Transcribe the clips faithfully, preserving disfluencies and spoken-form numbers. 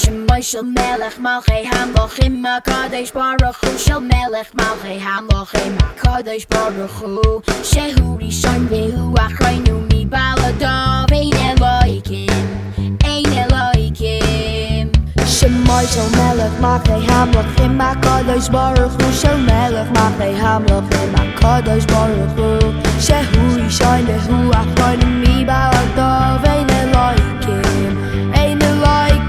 שמוי של מלך מלכי המלכים הקדוש ברוך הוא של מלך מלכי המלכים הקדוש ברוך הוא שהוא ראשון והוא אחרינו מבלעדיו אין אלוהים אין אלוהים שמוי של מלך מלכי המלכים הקדוש ברוך הוא של מלך מלכי המלכים הקדוש ברוך הוא שהוא ראשון והוא אחרינו מבלעדיו אין אלוהים אין אלוהים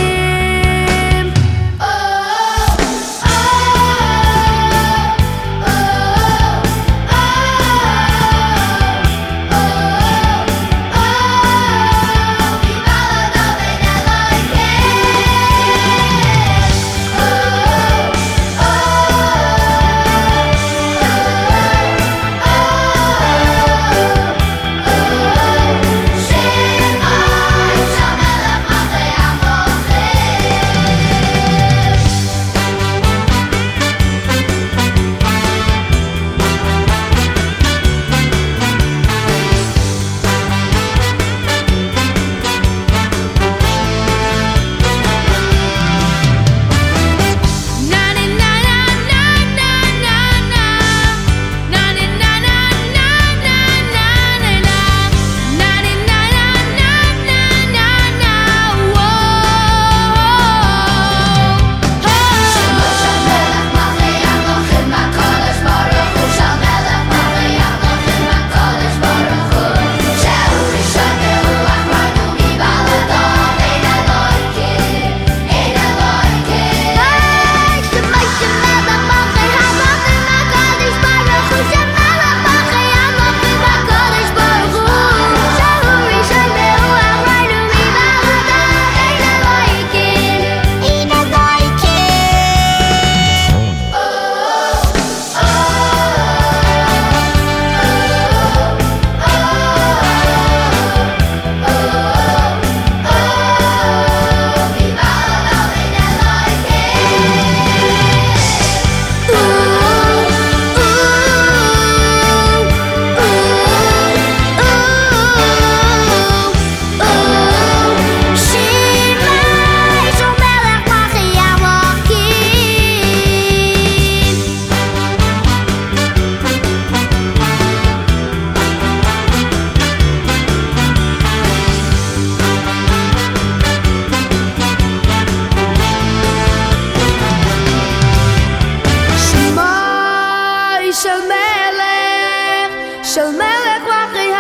של מלך מלכי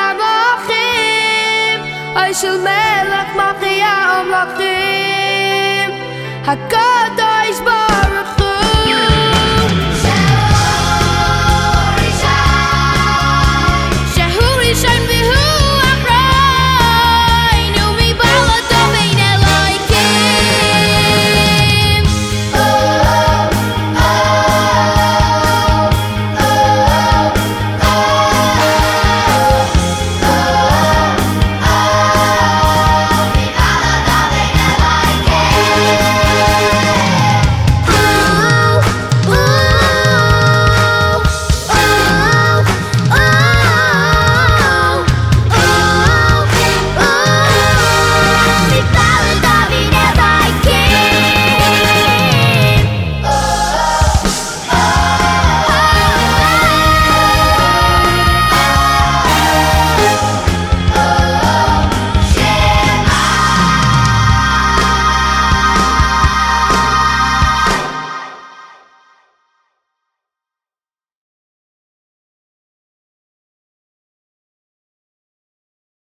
המלכים אוי של מלך מלכי המלכים הקדוש